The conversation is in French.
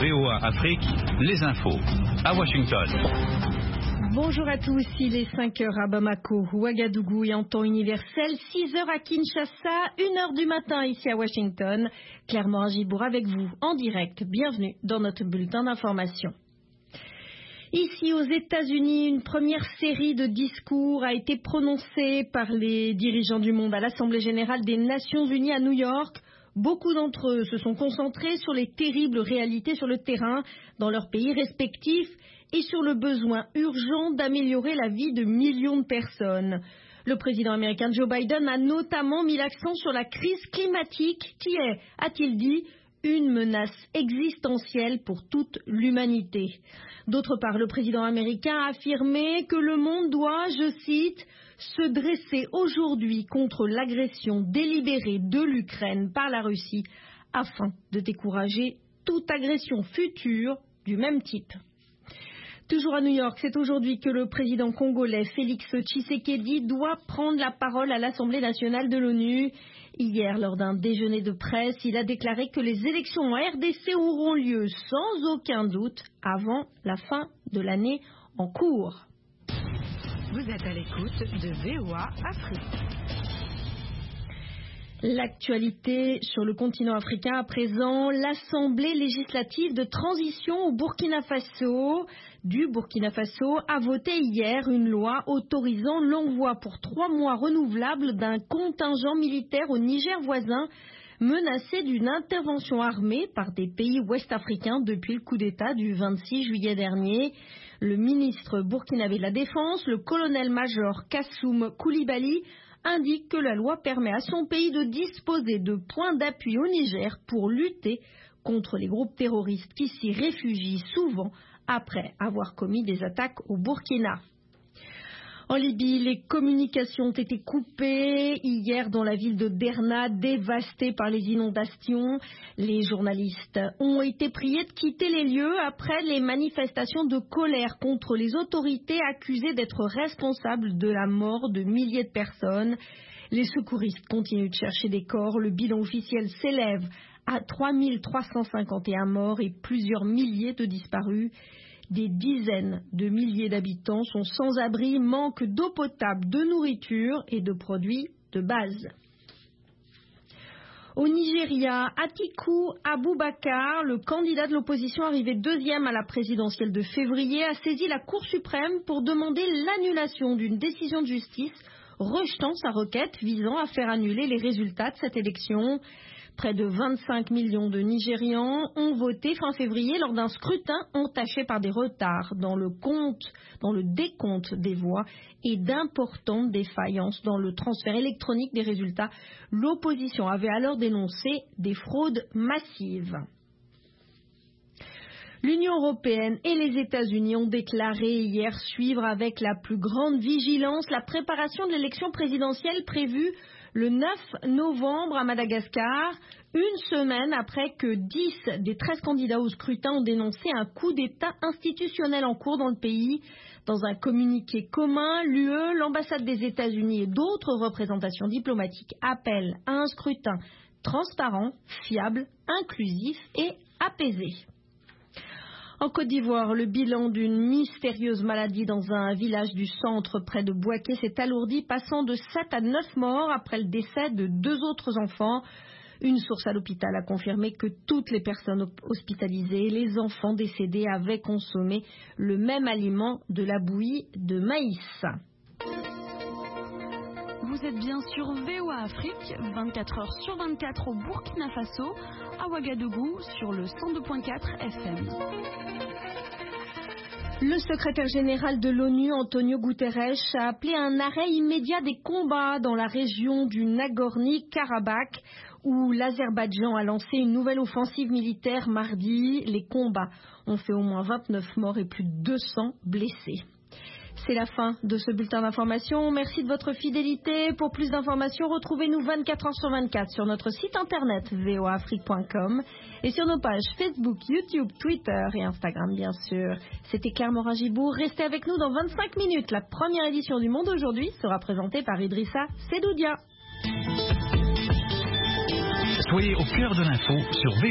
VOA Afrique, les infos. À Washington. Bonjour à tous, il est 5 heures à Bamako, Ouagadougou et en temps universel, 6 heures à Kinshasa, 1 heure du matin ici à Washington. Claire Morin-Gibour avec vous en direct. Bienvenue dans notre bulletin d'information. Ici aux États-Unis, une première série de discours a été prononcée par les dirigeants du monde à l'Assemblée générale des Nations unies à New York. Beaucoup d'entre eux se sont concentrés sur les terribles réalités sur le terrain dans leurs pays respectifs et sur le besoin urgent d'améliorer la vie de millions de personnes. Le président américain Joe Biden a notamment mis l'accent sur la crise climatique qui est, a-t-il dit, une menace existentielle pour toute l'humanité. D'autre part, le président américain a affirmé que le monde doit, je cite, se dresser aujourd'hui contre l'agression délibérée de l'Ukraine par la Russie afin de décourager toute agression future du même type. Toujours à New York, c'est aujourd'hui que le président congolais Félix Tshisekedi doit prendre la parole à l'Assemblée nationale de l'ONU. Hier, lors d'un déjeuner de presse, il a déclaré que les élections en RDC auront lieu sans aucun doute avant la fin de l'année en cours. Vous êtes à l'écoute de VOA Afrique. L'actualité sur le continent africain à présent, l'Assemblée législative de transition au Burkina Faso a voté hier une loi autorisant l'envoi pour 3 mois renouvelables d'un contingent militaire au Niger voisin menacé d'une intervention armée par des pays ouest-africains depuis le coup d'État du 26 juillet dernier. Le ministre burkinabé de la Défense, le colonel-major Kassoum Koulibaly, indique que la loi permet à son pays de disposer de points d'appui au Niger pour lutter contre les groupes terroristes qui s'y réfugient souvent après avoir commis des attaques au Burkina. En Libye, les communications ont été coupées hier dans la ville de Derna, dévastée par les inondations. Les journalistes ont été priés de quitter les lieux après les manifestations de colère contre les autorités accusées d'être responsables de la mort de milliers de personnes. Les secouristes continuent de chercher des corps. Le bilan officiel s'élève à 3351 morts et plusieurs milliers de disparus. Des dizaines de milliers d'habitants sont sans abri, manquent d'eau potable, de nourriture et de produits de base. Au Nigeria, Atiku Abubakar, le candidat de l'opposition arrivé deuxième à la présidentielle de février, a saisi la Cour suprême pour demander l'annulation d'une décision de justice rejetant sa requête visant à faire annuler les résultats de cette élection. Près de 25 millions de Nigérians ont voté fin février lors d'un scrutin entaché par des retards dans le décompte des voix et d'importantes défaillances dans le transfert électronique des résultats. L'opposition avait alors dénoncé des fraudes massives. L'Union européenne et les États-Unis ont déclaré hier suivre avec la plus grande vigilance la préparation de l'élection présidentielle prévue le 9 novembre à Madagascar, une semaine après que 10 des 13 candidats au scrutin ont dénoncé un coup d'État institutionnel en cours dans le pays. Dans un communiqué commun, l'UE, l'ambassade des États-Unis et d'autres représentations diplomatiques appellent à un scrutin transparent, fiable, inclusif et apaisé. En Côte d'Ivoire, le bilan d'une mystérieuse maladie dans un village du centre près de Bouaké s'est alourdi, passant de 7 à 9 morts après le décès de 2 autres enfants. Une source à l'hôpital a confirmé que toutes les personnes hospitalisées et les enfants décédés avaient consommé le même aliment, de la bouillie de maïs. Vous êtes bien sur VOA Afrique, 24 heures sur 24 au Burkina Faso, à Ouagadougou sur le 102.4 FM. Le secrétaire général de l'ONU, Antonio Guterres, a appelé à un arrêt immédiat des combats dans la région du Nagorno-Karabakh, où l'Azerbaïdjan a lancé une nouvelle offensive militaire mardi. Les combats ont fait au moins 29 morts et plus de 200 blessés. C'est la fin de ce bulletin d'information. Merci de votre fidélité. Pour plus d'informations, retrouvez-nous 24 heures sur 24 sur notre site internet voafrique.com et sur nos pages Facebook, YouTube, Twitter et Instagram, bien sûr. C'était Claire Morin-Gibour. Restez avec nous dans 25 minutes. La première édition du Monde aujourd'hui sera présentée par Idrissa Sedoudia. Soyez au cœur de l'info sur VOA.